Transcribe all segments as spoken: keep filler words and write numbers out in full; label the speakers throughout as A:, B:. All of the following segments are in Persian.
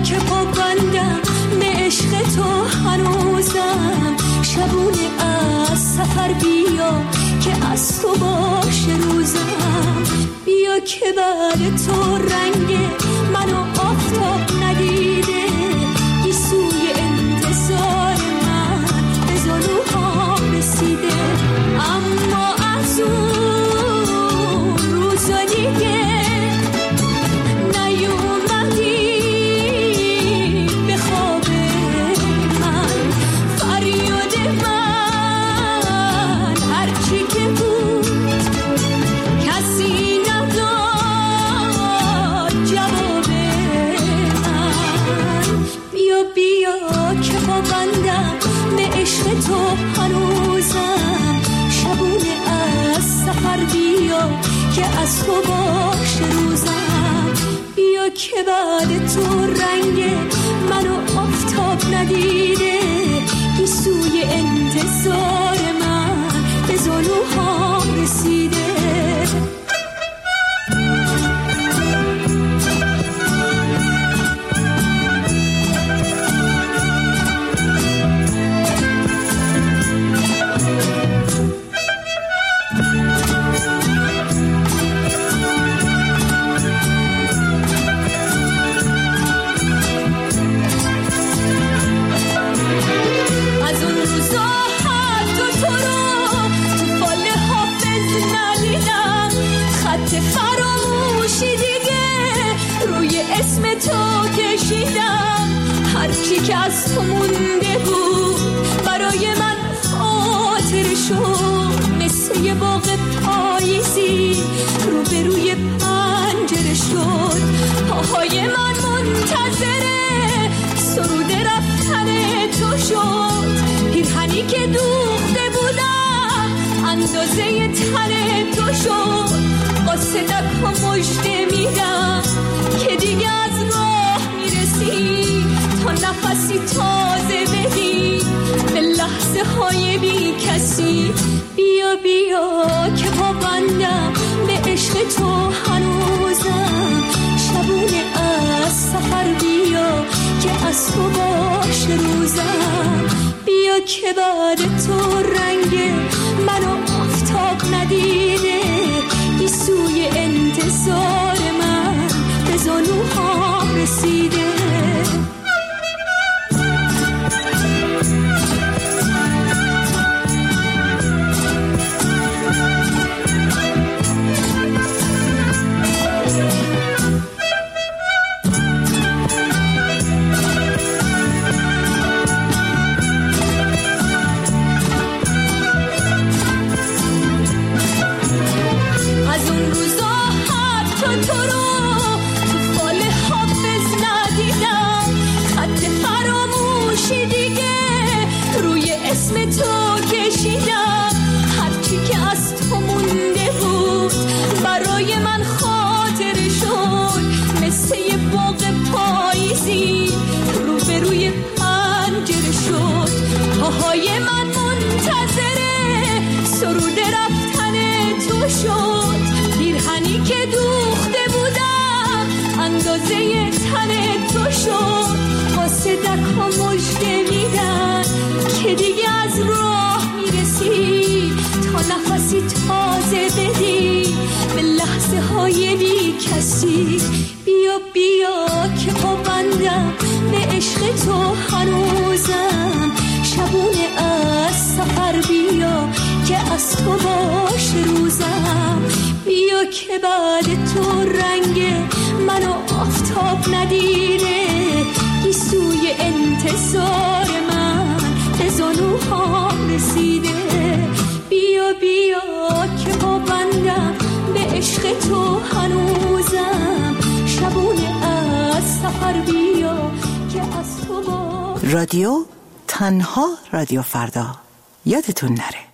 A: که پابندم به عشق تو هنوزم. شبونه از سفر بیا که از تو باشه روزم. بیا که بعد تو رنگ منو آفتاب ندیده. گیسوی انتظار من به زانوهام رسیده. اما از اون روزا دیگه نیومدی به خواب من. فریاد من هرچی که بود کسی نداد جواب من. بیا بیا که پابندم به عشق تو هنوزم. شبونه از سفر بیا که از تو باشه روزم. بیا که بعد تو رنگ منو آفتاب ندیده. گیسوی انتظار من به زانوهام رسیده. هرچی که از تو مونده بود برای من خاطر شد. مثل یه باغ پاییزی رو به روی پنجره شد. پاهای من منتظره سرود رفتن تو شد. پیرهنی که دوخته بودم اندازه تن تو شد. با صدق و مژده میدم که دیگه از راه میرسی. تا نفسی تازه بدی به لحظه های بی کسی. بیا بیا که پابندم به عشق تو هنوزم. شبونه از سفر بیا که از تو باشه روزم. بیا که بعد تو رنگ منو آفتاب ندیده. گیسوی انتظار من به زانوهام رسیده. که دیگه از راه میرسی. تا نفسی تازه بدی به لحظه های بی کسی. بیا بیا که پابندم به عشق تو هنوزم. شبونه از سفر بیا که از تو باشه روزم. بیا که بعد تو رنگ منو آفتاب ندیده. گیسوی انتظار من به زانوهام رسیده. بیا بیا که پابندم به عشق تو هنوزم. شبونه از سفر بیا که از تو با
B: رادیو تنها رادیو فردا. یادتون نره.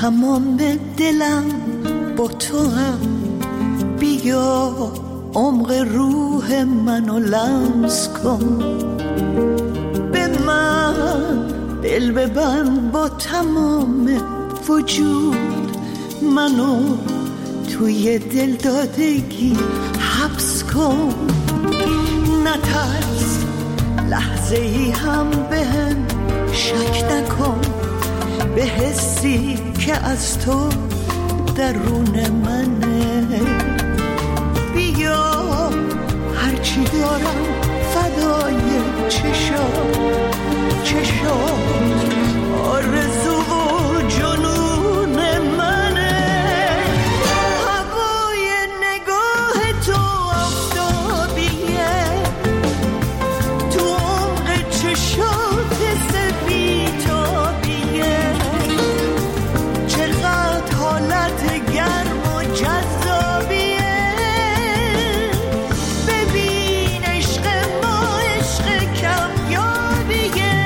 C: تمام دلم با تو هم، بیا عمق روح منو لمس کن، به من دل ببند با تمام وجود، منو توی دل دادگی حبس کن، نترس لحظه ای هم بهم شک نکن، به حسی که از تو درون منه، بیا هرچی دارم فدای چشام چشام، آرزو و جنون منه، هوای نگاه تو آفتابیه، تو عمق چشات سپیتابیه، چقدر حالت گرم و جذابیه، ببین عشق ما عشق کمیابیه،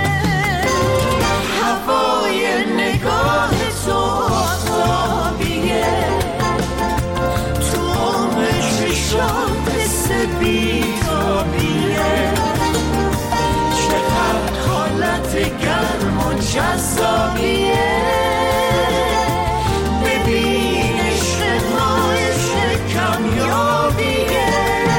C: هوای نگاه تو آفتابیه، تو عمق چشات سپیتابیه، چقدر حالت گرم و جذابیه، ببین عشق ما عشق کمیابیه.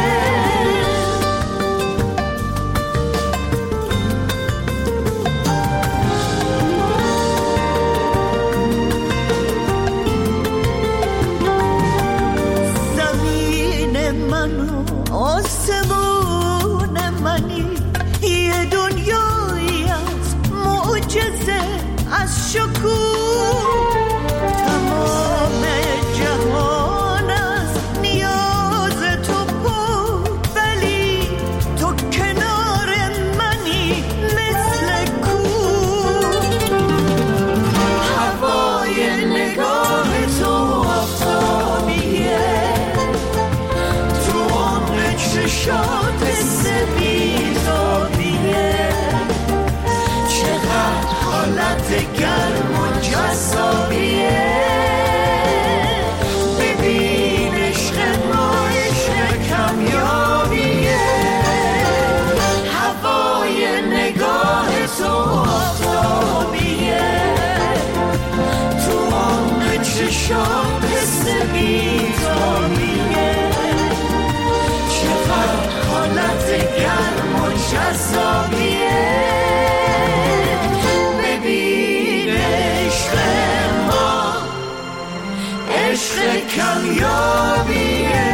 C: زمین من و آسمون منی، یه دنیایی از معجزه از شکوه، تمام جهان از نیاز تو بود، ولی تو کنار منی مثل کوه، هوای نگاه تو آفتابیه، تو عمق چشات سپیدابیه، چقدر حالت گرم و جذابیه، ببین عشق ما عشق کمیابیه، هوای نگاه تو آفتابیه، تو عمق چشات سپیدابیه، چقدر حالت گرم و جذابیه، ببین عشق ما عشق کمیابیه،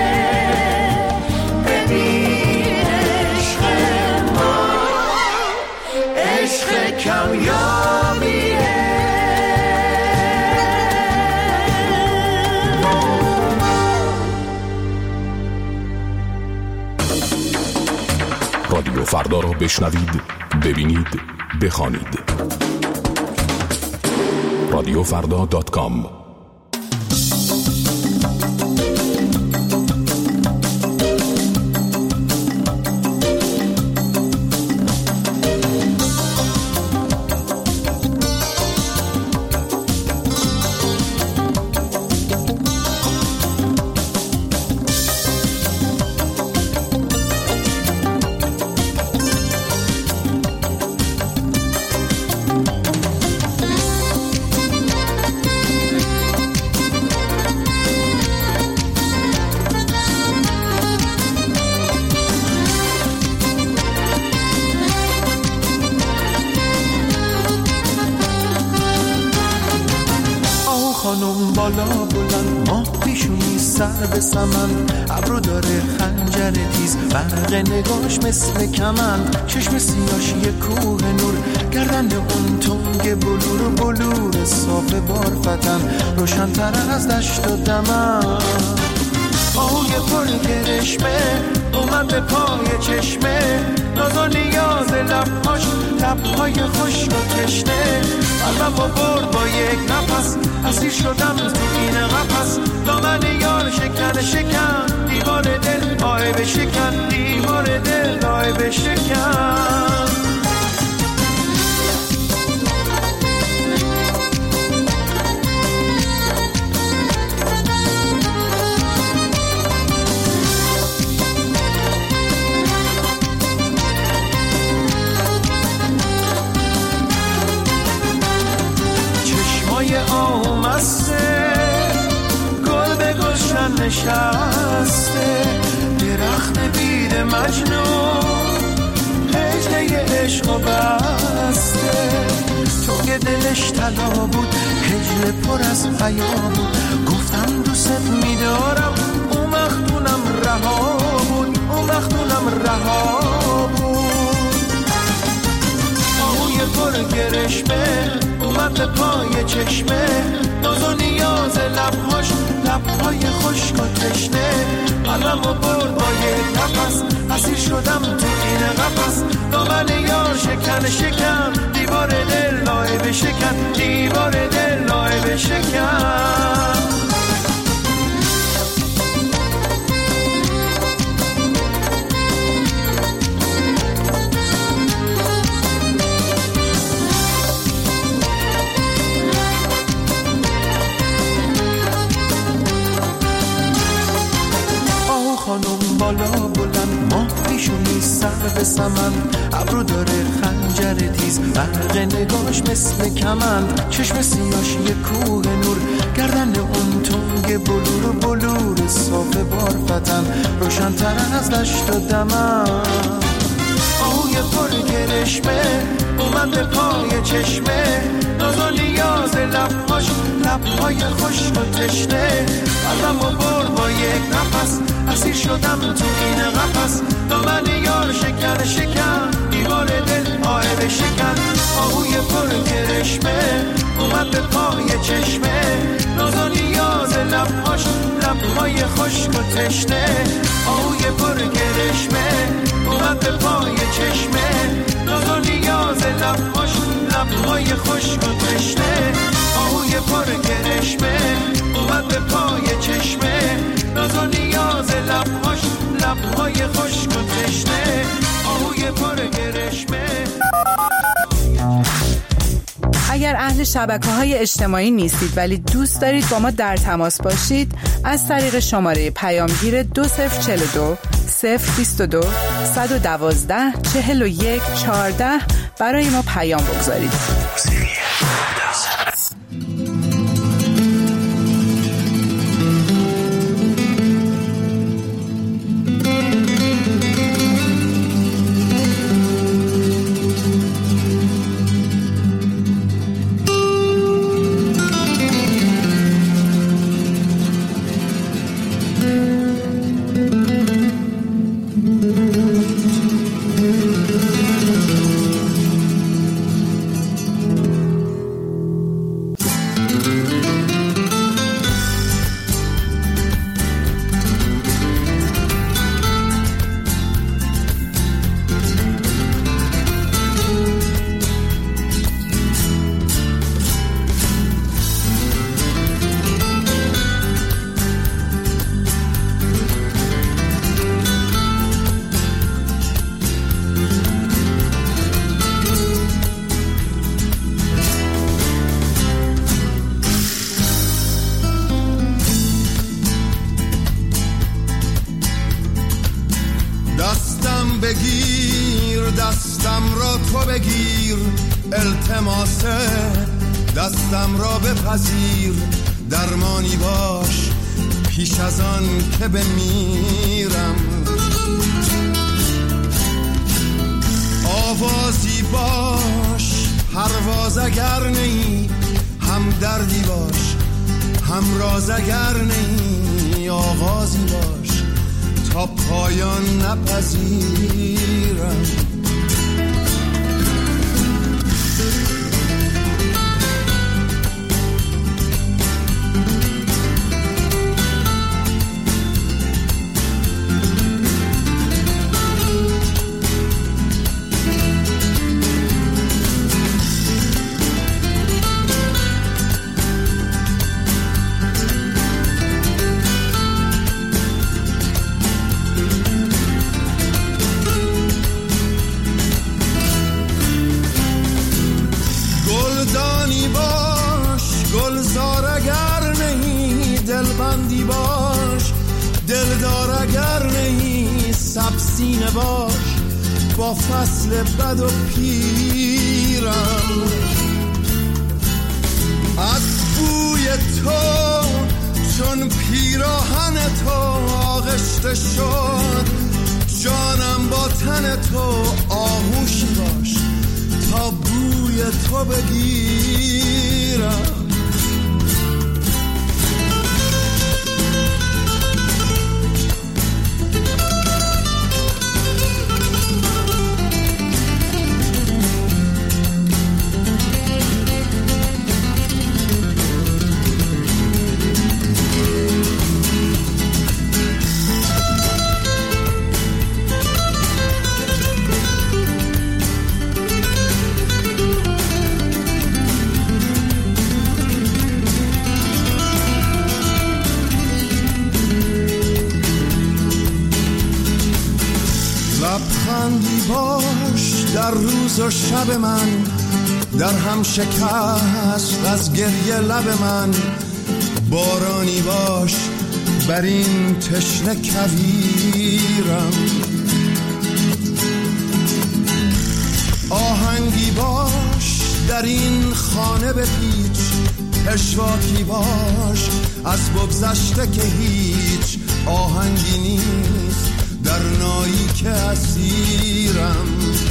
C: ببین عشق ما عشق کمیابیه.
D: رادیو فردا را بشنوید، ببینید، بخوانید. رادیو فردا دات کام.
E: خانم بالا بلند، ماه پیشونی سر به سمن، ابرو داره خنجر تیز، برق نگاش مثل کمند، چشم سیاش یه کوه نور، گردن اون تنگ بلور و بلور صاف بارفتن، روشن‌تر از دشت و دمن، آهوی پر کرشمه اومد به پای چشمه، ناز و نیاز لبهاش، لبهای خشک و تشنه، قلبم و برد با یک نفس، اسیر شدم تو این قفس، دامن یار شکن شکن، دیوار دل آی بشکن، دیوار دل آی بشکن. مجنون هجله عشق و بسته، تو که دلش طلا بود هجله پر از حیا بود. گفتم دوست میدارم اون وقتونم رها بود، اون وقتونم رها بود. آهوی پر گرشمه اومد به پای چشمه، ناز و نیاز لبهاش لبهای خشک و تشنه. قلمو برد با یک نفس، اسیر شدم تو این قفس. دامن یار شکن شکن، دیوار دل لایه شکن، دیوار دل لایه شکن. خانم بالا بلند، ماه پیشونی سر به سمن، ابرو داره خنجر تیز، برق نگاش مثل کمند. چشم سیاش یه کوه نور، گردن اون تنگ بلور بلور صاف بارفتن، روشن تر از دشت و دمن. آهوی پر گرشمه اومد به پای چشمه، ناز و نیاز لبهاش لبهای خشک و تشنه. قلمو برد با یک نفس، اسیر شدم تو این قفس. دامن یار شکن شکن، دیوار دل آه شکن. آهوی پر گرشمه اومد به پای چشمه، ناز و نیاز لبهاش لبهای خشک و تشنه. آهوی پر گرشمه اومد به پای چشمه، ناز و نیاز لبهاش لبهای خشک و تشنه. آهوی پر گرشمه اومد به پای چشمه، ناز و نیاز لبهاش لبهای خشک و تشنه. آهوی پر گرشمه.
B: اگر اهل شبکه‌های اجتماعی نیستید ولی دوست دارید با ما در تماس باشید، از طریق شماره پیامگیر دو صفر چهل و دو صفر بیست و دو صد و دوازده چهل و یک چهارده برای ما پیام بگذارید.
F: بگیر دستم را تو بگیر، التماس دستم را بپذیر، درمانی باش پیش از آن که بمیرم. آوازی باش پرواز اگر نی، هم دردی باش هم راز اگر نی، آغازی باش تا پایان نپذیرم. دلبندی باش دلدار اگر نهی، سبسینه باش با فصل بد و پیرم. از بوی تو چون پیراهن تو آغشته شد، جانم با تن تو آغوشی باش تا بوی تو بگیرم. لبخندی باش در روز و شب من، در هم شکست از گریه لب من. بارانی باش بر این تشنه کویرم، آهنگی باش در این خانه بپیچ. پشواکی باش از بگذشته که هیچ آهنگی نیست در نایی که اسیرم.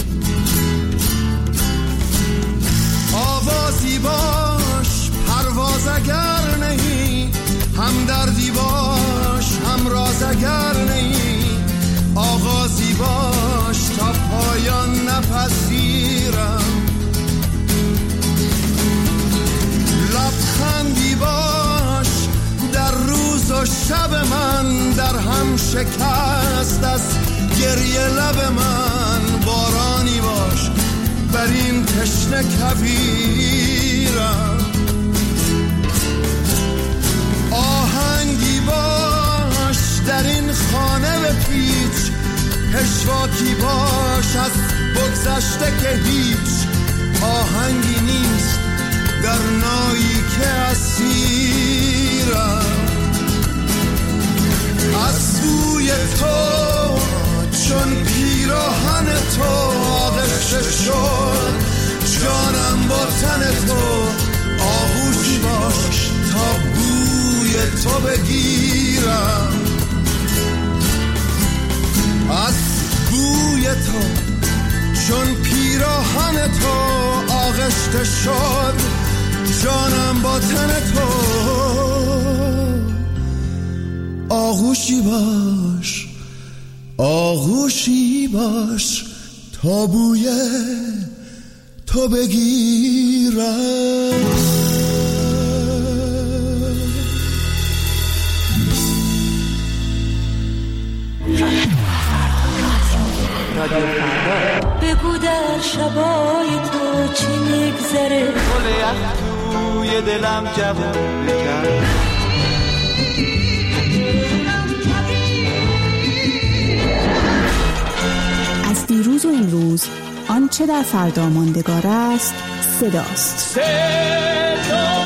F: آوازی باش پرواز اگر نهی، هم دردی باش هم راز اگر نهی. آغازی باش تا پایان نپذیرم. لبخندی باش در روز و شب من، در هم شکست از گریه لب من. بارانی باش بر این تشنه کویرم، آهنگی باش در این خانه بپیچ. پشواکی باش از بگذشته که هیچ آهنگی نیست در نایی که اسیرم. از بوی تو چون پیراهن تو آغشته شد، جانم با تن تو آغوشی باش تا بوی تو بگیرم. از بوی تو چون پیراهن تو آغشته شد، جانم با تن تو آغوشی باش، آغوشی باش تا بوی تو بگیرم.
A: بگو در شبای تو چی میگذره،
C: گل یخ توی دلم جوون بکن.
G: از دیروز و این روز آنچه در فردا ماندگار است صداست.
C: صدا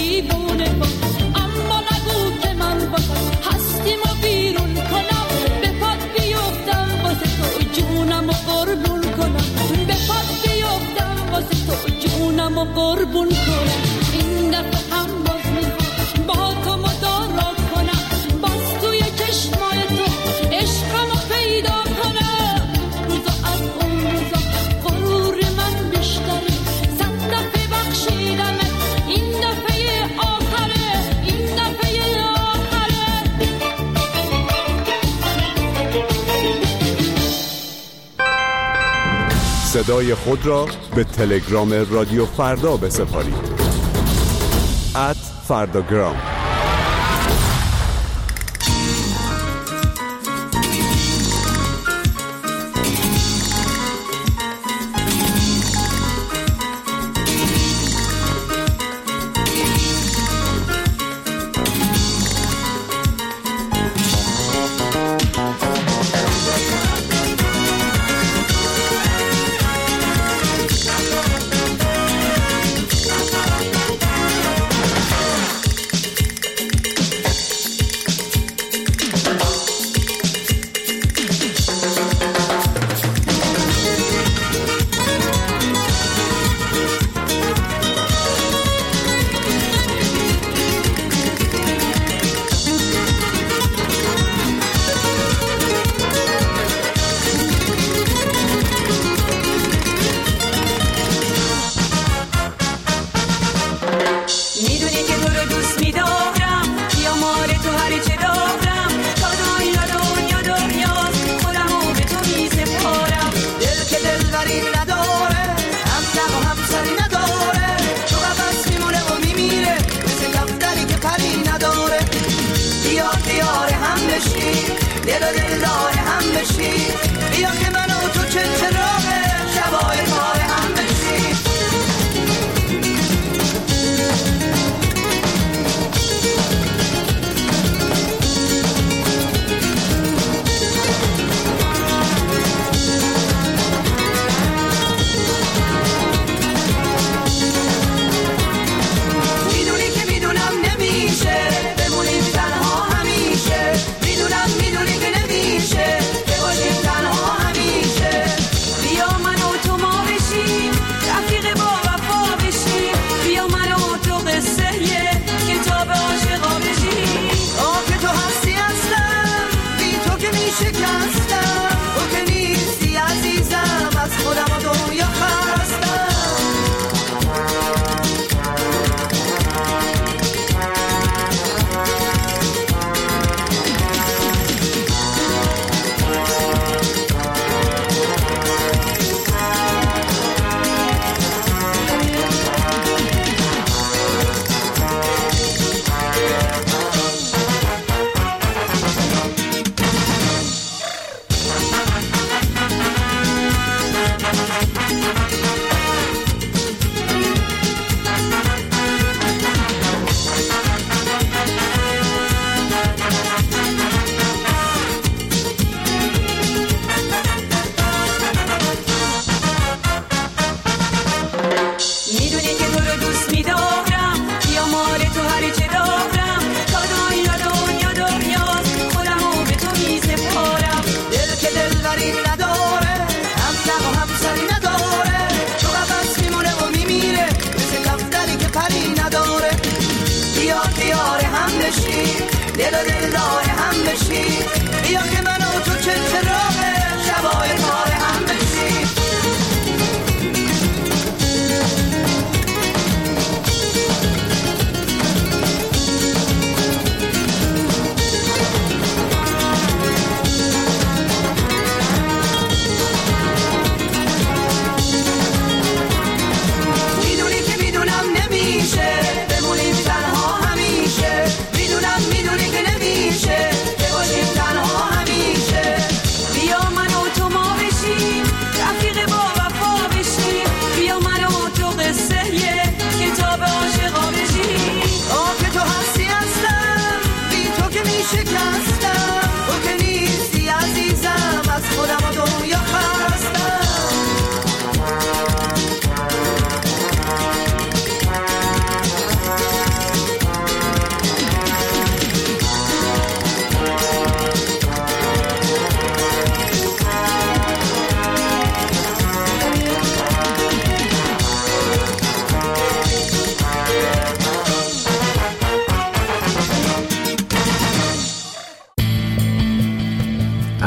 A: دیوونه کن، اما نگو که من واسه هستیم و بیرون کنم. به پات بیفتم واسه تو جونم و قربون کنم، به پات بیفتم واسه تو جونم و قربون کنم. این دفعه هم باز میخوام با تو مدارا کنم، باز توی چشمای تو عشقم رو پیدا کنم. روزا از اون روزا غرور من بیشتره، صد دفعه بخشیدمت، این دفعه آخره، این دفعه آخره.
D: صدای خود را به تلگرام رادیو فردا بسپارید. ات فرداگرام.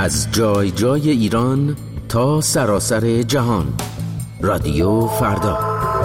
H: از جای جای ایران تا سراسر جهان. رادیو فردا.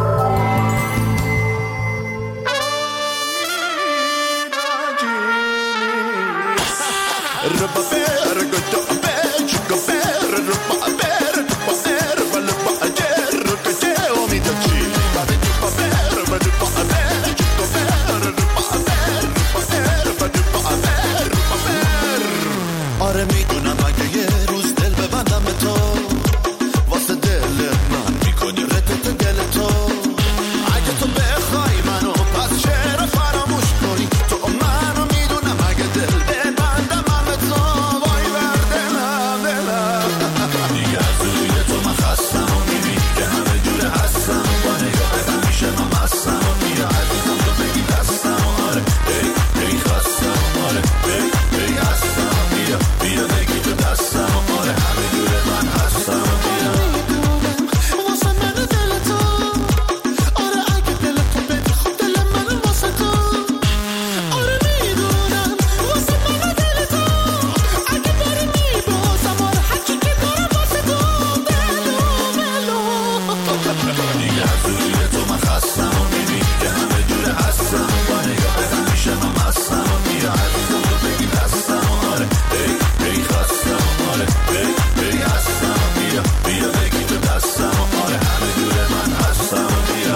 F: آره میدونم اگه یه روز دل ببندم به تو، واسه دل من میکنی رتت دل تو. اگه تو بخوای منو پس چرا فراموش کنی؟ تو منو میدونم اگه دل ببندم من به تو، وای بر دلم دلم. دیگه از روی تو من خستم و میبینی که همه جور هستم، با نگاه همیشه من مستم و میره عزیزم تو بگی دستم. آره ای ای خستم، آره ای ای هستم، بیا بیا بگی تو دستم. آره همه جور من هستم، بیا واسه من دل تو. آره اگه دل تو بدی خب دل من واسه تو. آره میدونم واسه من دل تو، اگه باری میبازم. آره هرچی که دارم واسه تو. بلو بلو دیگه از روی تو من خستم و میبینی که همه جور هستم، با نگاه همیشه من مستم و بیا عزیزم تو بگی دستم. آره ای ای خستم، آره ای ای هستم، بیا بیا بگی تو دستم. آره همه جور من هستم، بیا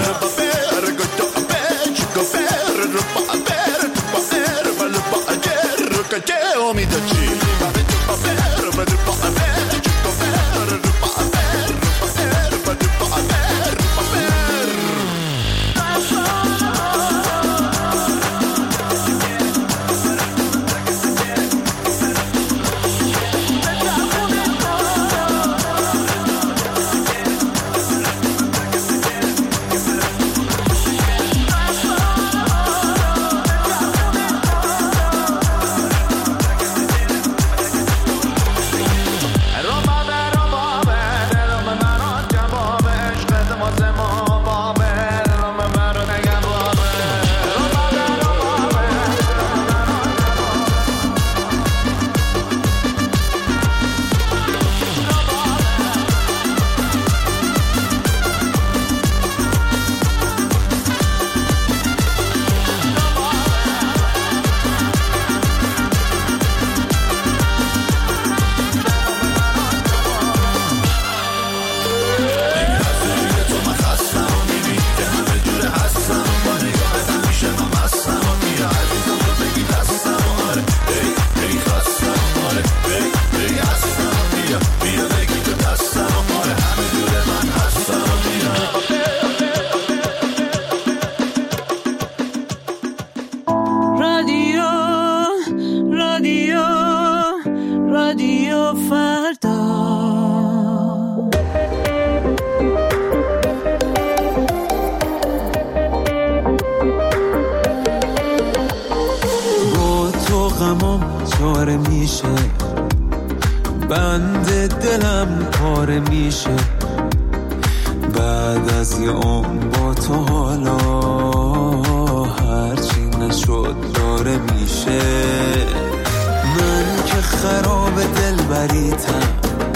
E: چاره میشه، بند دلم پاره میشه. بعد از یه عمر با تو حالا هرچی نشد داره میشه. من که خراب دل بریتم،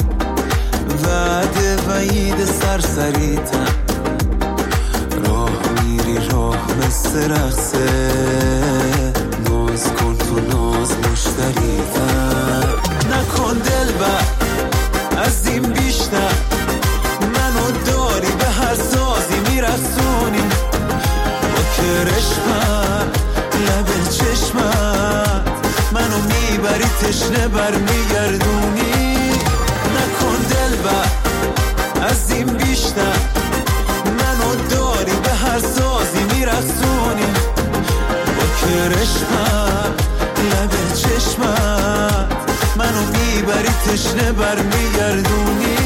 E: وعده وعید سرسریتم. راه میری راه مثل رقصه، ناز کن تو ناز مشتریتم. نکن دل بر از این بیشتر، منو داری به هر سازی میرسونی. با کرشمت لب چشمت منو میبری تشنه بر میگردونی. نکن دل بر از این بیشتر، منو داری به هر سازی میرسونی. با کرشمت لب چشمت منو میبری تشنه بر میگردونی.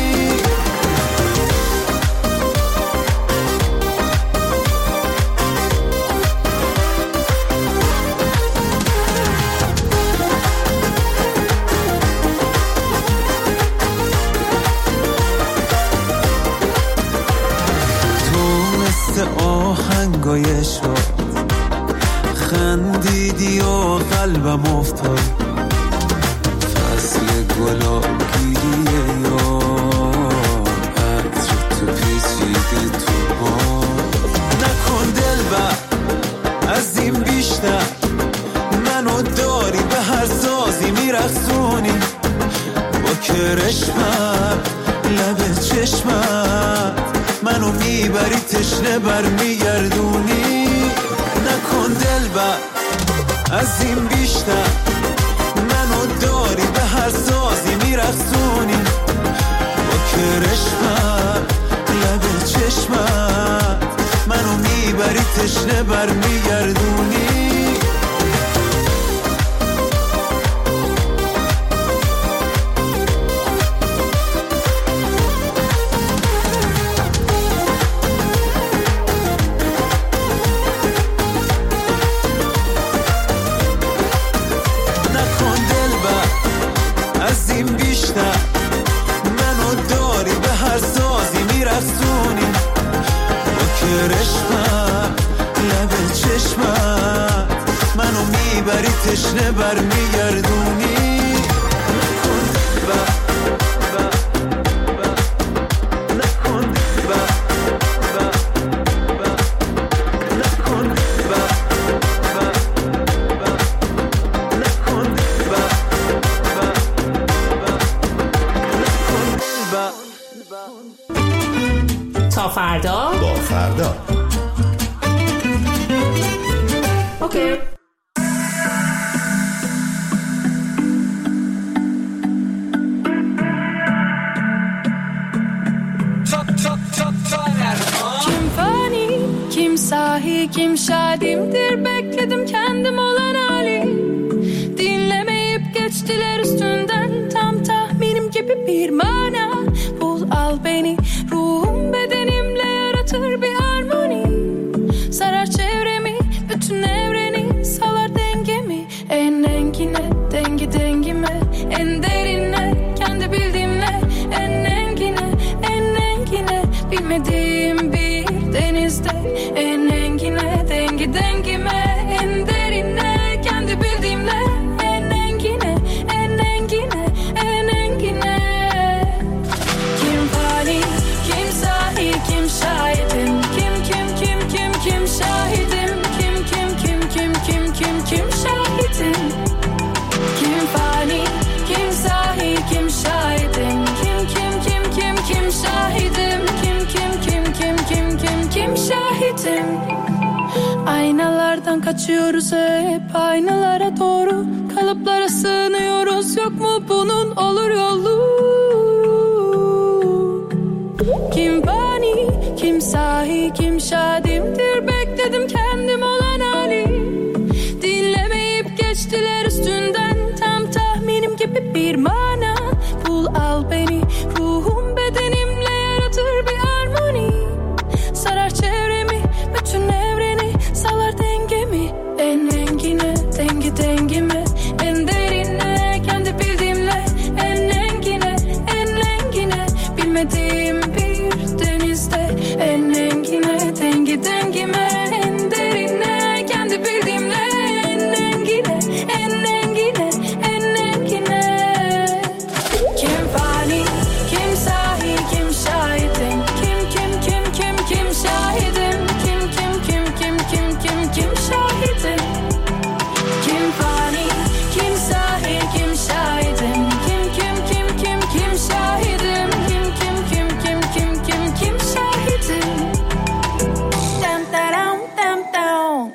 E: آهنگای شد خندیدی و قلبم افتاد. فصل
I: گلاگیریه یار عطر تو پیچیده تو ها نکن دلبر از این بیشتر منو داری به هر سازی میرخصونی با کرشمت لب چشمت منو میبری تشنه بر میگردونی نکن دلبر از این بیشتر منو داری به هر سازی میرخصونی با کرشمت لب چشمت منو میبری تشنه بر میگردونی تشنه بر میگردونی نکن با با با نکن با با با نکن با با با نکن با با با
J: تا فردا
F: با فردا
J: اوکی.
A: Kim şadimdir bekledim kendim olan hali dinlemeyip geçtiler üstünden tam tahminim gibi bir mana bul al beni ruhum bedenimle yaratır bir harmoni sarar çevremi bütün evreni salar dengemi en engine dengi dengime en derine kendi bildiğimle en engine en engine bilmediğim bir denizde en engine dengi dengime en derine kendi bildiğimle en engine en engine en engine kim fani kim sahi kim şahidim kim kim kim kim kim şahidim kim kim kim kim kim kim kim şahidim kim fani kim sahi kim şahidim kim kim kim kim kim şahidim kim kim kim kim kim kim kim şahidim aynalardan kaçıyoruz hep aynalara doğru kalıplara sığınıyoruz yok mu bunun olur yolu kim fani kim sahi kim şadimdir bekledim kendim olan hali dinlemeyip geçtiler üstünden tam tahminim gibi bir mana bul al beni ruhum bedenimle yaratır bir harmoni sarar çevremi bütün evreni salar dengemi en engine dengi dengime en derine kendi bildiğimle en engine en engine bilmediğim bir denizde en engine dengi dengime en derine kendi bildiğimle en engine en engine en engine kim fani kim sahi kim şahidim kim kim kim kim kim şahidim kim kim kim kim kim kim kim şahidim kim fani kim sahi kim şahidim kim kim kim kim kim şahidim kim kim kim kim kim kim kim şahidim dam dam dam dam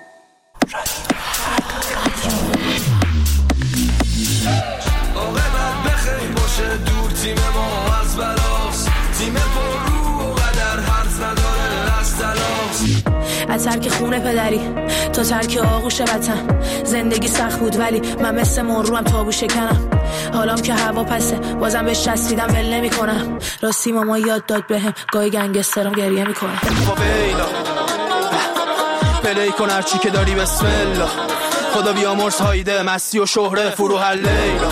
I: عاقبت بخیر باشه دور تیم ما از بلاس تیم پر رو و قدر حرف نداره از تلاس
K: از ترک خونه پدری تا ترک آغوش وطن زندگی سخت بود ولی من مثل مرو هم تابو شکنم حالام که هوا پسه بازم بهش چسبیدم ول نمی‌کنم راستی ماما یاد داد بهم گاهی گنگسترام گریه میکنه
L: با بیلا پلی کن هرچی که داری بسم الله خدا بیامرز هایده مستی و شهره فروح لیلا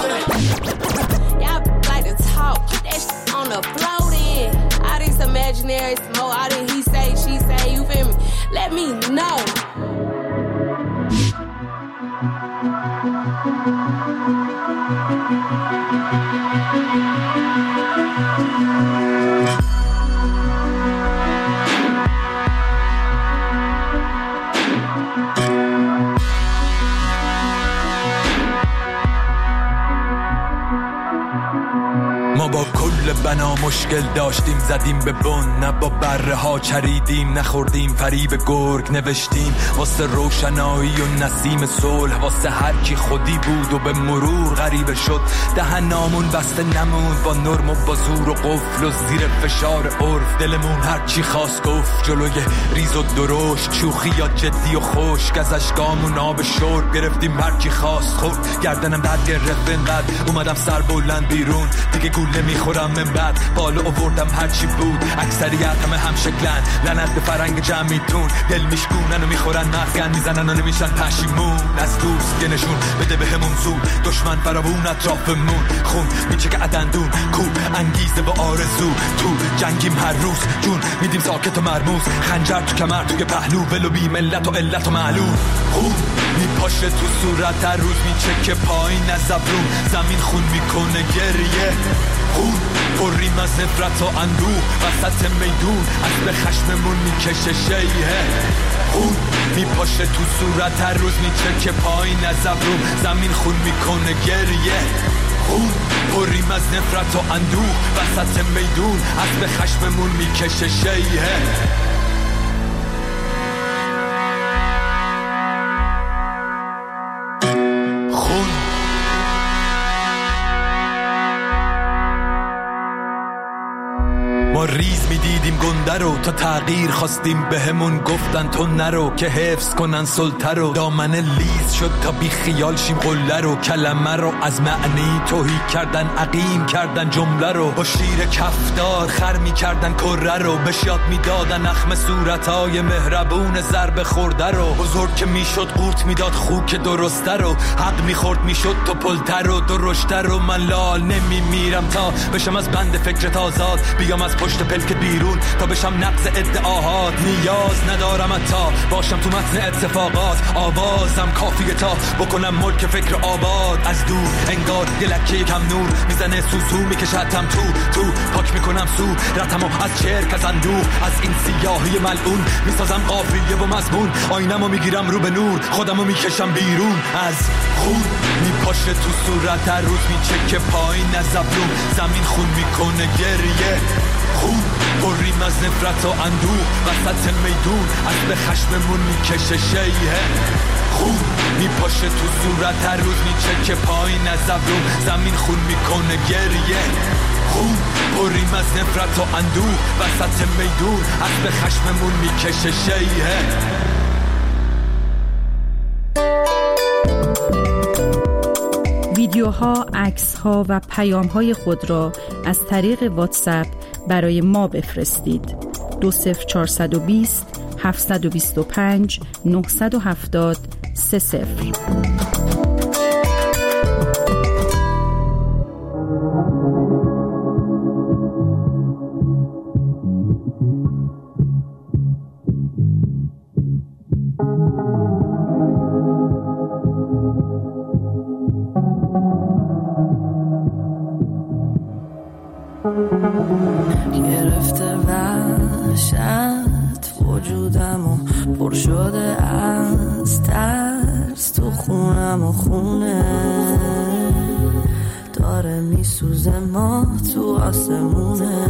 L: imaginary smoke, all that he say, she say, you feel me? Let me know.
M: بنا مشکل داشتیم زدیم به بن، نه با بره ها چریدیم نخوردیم فریب گرگ، نوشتیم واسه روشنایی و نسیم صلح، واسه هر کی خودی بود و به مرور غریبه شد. دهنامون بسته نموند با نرم و با زور و قفل و زیر فشار عرف، دلمون هر چی خواست گفت جلوی ریز و درشت، شوخی یا جدی و خشک، از اشکامون آب شرب گرفتیم هر کی خواست خورد. گردنم درد گرفت اینقدر اومدم سر بلند بیرون، دیگه گوله میخورم من بعد بالا آوردم هرچی بود. اکثریت همه هم شکلن، لعنت به فرنگ جمعیتون، دل میشکونن و میخورن مخگن میزنن و نمیشن پشیمون. از دوست یه نشون بده به همون زود، دشمن فراوون اطرافمون، خون میچکه عدندون، کو انگیزه با آرزو، تو جنگیم هر روز جون میدیم ساکت و مرموز، خنجر تو کمر توی پهلو، ولو بی ملت و علت و معلوم. خون میپاشه تو صورت هر روز میچکه پایین از ابرون، زمین خون میکنه گریه، خون پریم از نفرت و اندوه، وسط میدون از به خشممون میکشه شیهه. خون میپاشه تو صورت هر روز میچکه پایین از ابرون، زمین خون میکنه گریه، خون پریم از نفرت و اندوه، وسط میدون از به خشممون میکشه شیهه. ما ریز میدیدیم گنده رو تا تغییر خواستیم، به همون گفتن تو نرو که حفظ کنن سلطه رو، دامن لیز شد تا بی خیال شیم قله رو، کلمه رو از معنی توهی کردن عقیم کردن جمله رو، با شیر کفدار خر میکردن کره رو، بشیاد میدادن اخم صورتای مهربون ضربه خورده رو، بزرگ که میشد قورت میداد خوک درسته رو، حق میخورد میشد تو پلته رو درشته رو. من لال نمیمیرم تا بشم از بند فکرت آزاد، بیام از پشت پلک بیرون تا بشم نقض ادعاهات، نیاز ندارم تا باشم تو متن اتفاقات، آوازم کافیه تا بکنم ملک فکر آباد. از دور انگار یه لکه کم نور میزنه سوسو میکشتم تو تو پاک میکنم سو رتمو از چرک از اندوه، از این سیاهی ملعون میسازم قافیه و مضمون، آینمو میگیرم رو به نور خودمو میکشم بیرون. از خون میپاشه تو صورت هر روز میچکه پایین از ابرون، زمین خون میکنه گریه، خون پریم از نفرت و اندوه، وسط میدون از به خشممون میکشه شیهه. خون میپاشه تو صورت هر روز میچکه پایین از ابرون، زمین خون میکنه گریه، خون پریم از نفرت و اندوه، وسط میدون از به خشممون میکشه شیهه.
G: ویدیوها، عکس‌ها و پیام‌های خود را از طریق واتساپ برای ما بفرستید. دو صفر چهارصد و بیست هفتصد و بیست و پنج نهصد و هفتاد سه صفر.
N: گرفته وحشت وجودم و پر شده از ترس، تو خونم و خونه داره میسوزه ما تو آسمونه،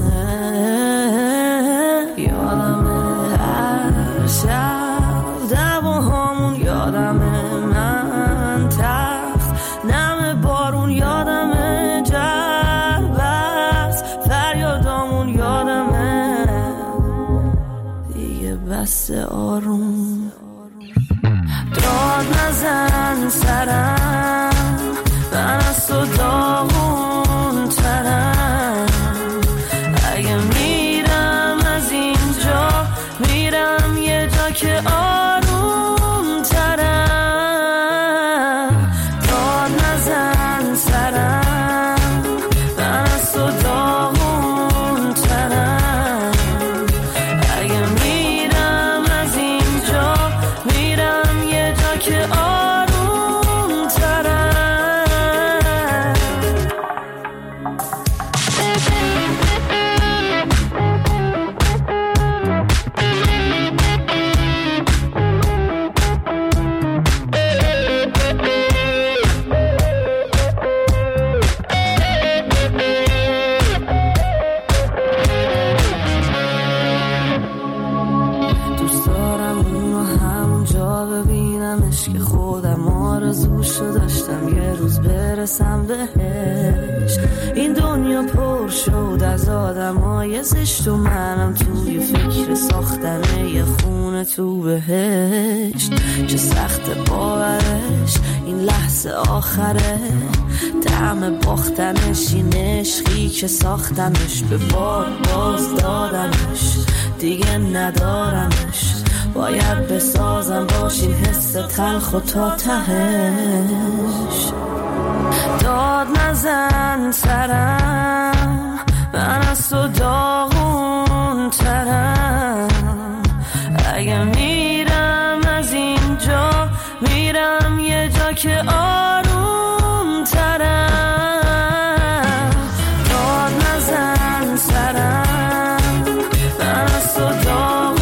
N: یادمه هر شب دعواهامون، یادمه من تخت نم بارون، یادمه جربست فریادامون، یادمه دیگه بس آروم داد نزن سرم، من از تو داغون ترم، اگه میرم از اینجا میرم یه جا که آروم ترم، داد نزن سرم، من از تو داغون ترم، اگه میرم از اینجا میرم یه جا که آروم ترم. خودم آرزوشو داشتم یه روز برسم بهش. این دنیا پر شد از آدمای زشت و منم توی فکر ساختن یه خونه تو بهشت. چه سخت باورش این لحظه آخره، طعم باختنش این عشقی که ساختمش، به بار باز دادمش دیگه ندارمش. باید بسازم باشین حس تلخ و تا تهش. داد نزن سرم، من از تو داغون ترم. اگه میرم از اینجا میرم یه جا که آروم ترم. داد نزن سرم، من از تو داغون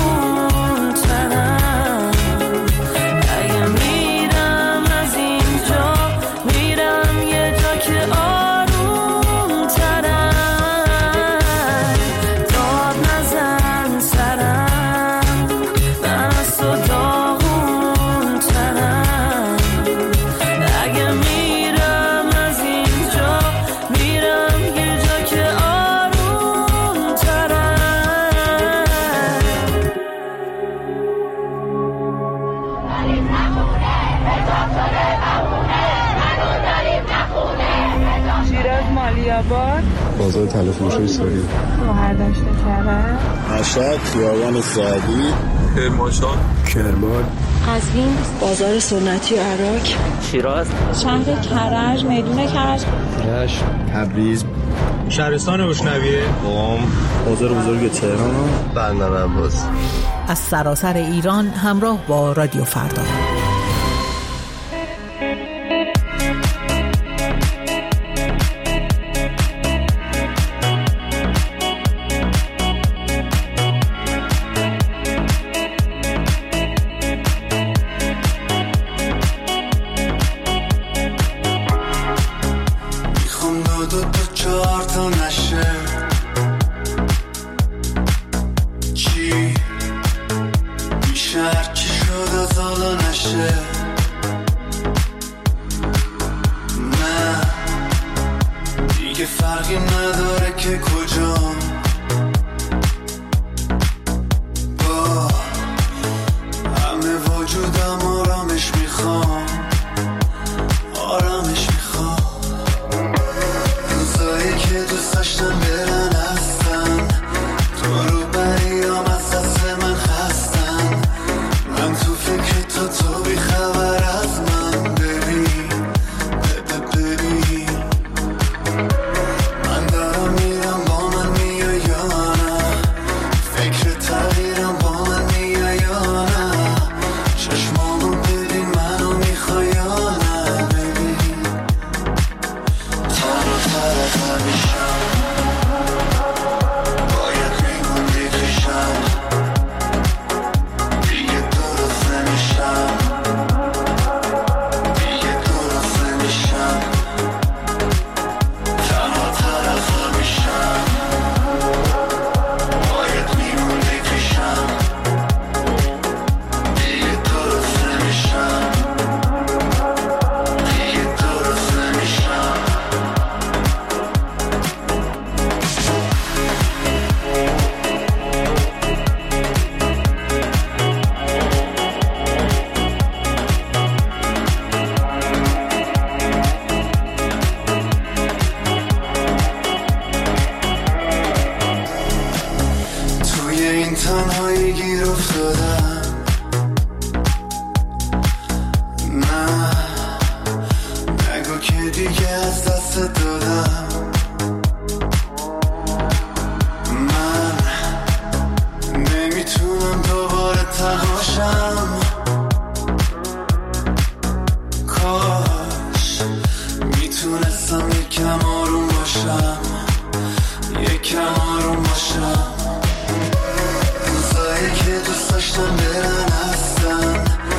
N: ترم. اگه میرم از اینجا میرم یه جا که آروم ترم. داد نزن سرم، من از تو داغون ترم. اگه میرم از اینجا میرم یه جا که آروم ترم.
B: شیراز مالیاباد،
O: بازار تلفروشی سوری،
B: شهرداشت کرد،
O: مشهد خیابان سعدی، کرمانشاه، کرمان،
P: قزوین، بازار سنتی و عراق،
Q: شیراز،
P: شهر کرج، میدون کرج،
O: رشت، تبریز،
R: شهرستان بوشنویه،
O: قم، بازار بزرگ تهران، بندر عباس.
S: از سراسر ایران همراه با رادیو فردا.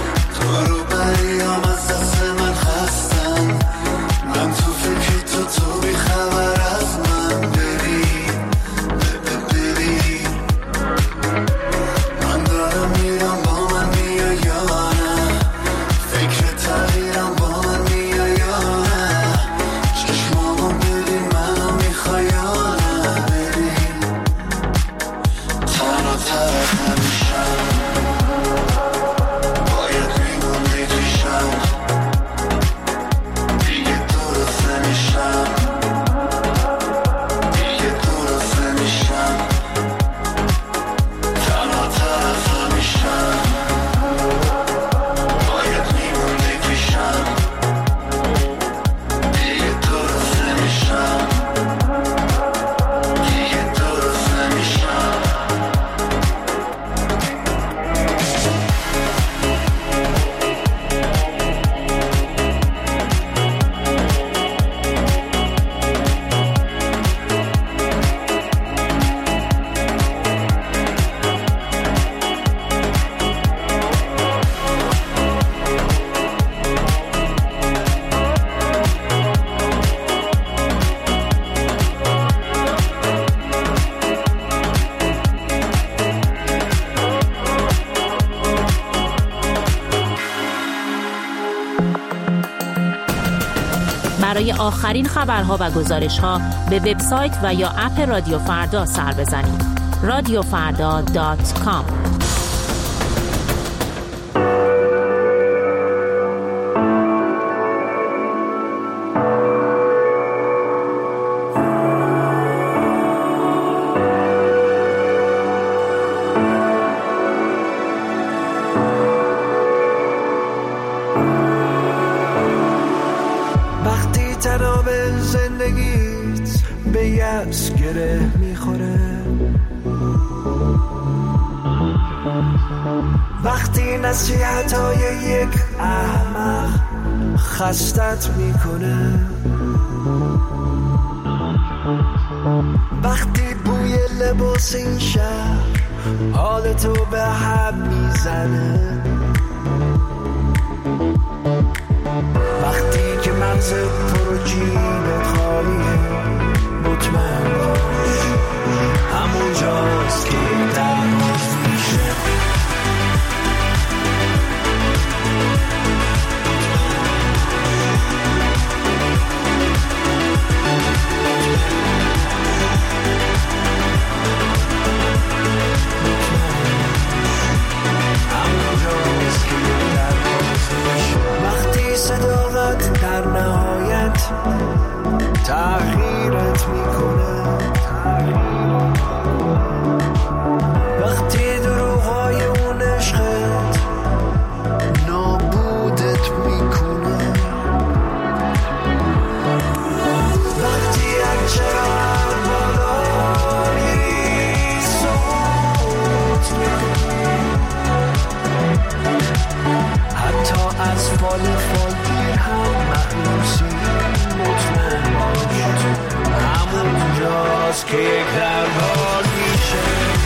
F: تو تو
J: برای آخرین خبرها و گزارش‌ها به وبسایت و یا اپ رادیو فردا سر بزنید. رادیو فردا دات کام.
Q: گره میخوره وقتی نصیحتای یک احمق خستت میکنه وقتی بوی لباس این شهر حالتو به هم میزنه وقتی که مغز پرو جیبت خالیه مطمئن باش همون جاست که درماز میشه همون جاست که درماز میشه وقتی صداقت در نهایت تغییرت میکنه وقتی دروغای اون عشقت نابودت میکنه وقتی هرچه بالا میری صوت میکنی حتی از فال فال دیر هم مخلوصی مطمئن باش همون جاست که یک دربار میشه